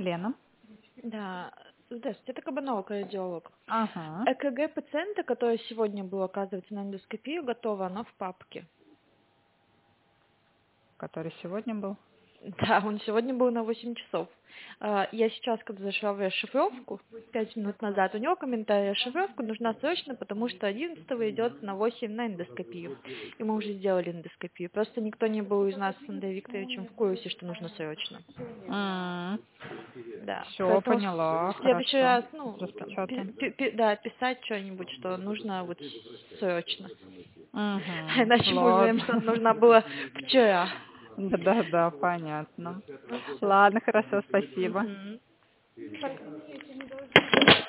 Лена. Да, здравствуйте, это Кабанова, кардиолог. Ага. ЭКГ пациента, которое сегодня было, оказывается, на эндоскопию готово, оно в папке. Который сегодня был. Да, он сегодня был на 8 часов. Я сейчас, когда зашла в расшифровку, 5 минут назад, у него комментарий: расшифровка нужна срочно, потому что 11-го идет на 8 на эндоскопию. И мы уже сделали эндоскопию. Просто никто не был из нас с Андреем Викторовичем в курсе, что нужно срочно. Да. Все, Поэтому поняла, в следующий хорошо. раз, там, Распечатаем. да, писать что-нибудь, что нужно вот срочно. Угу. Иначе мы узнаем, что Ладно. нужно было вчера. Да, понятно. Ладно, хорошо, спасибо. Мгм. Пока.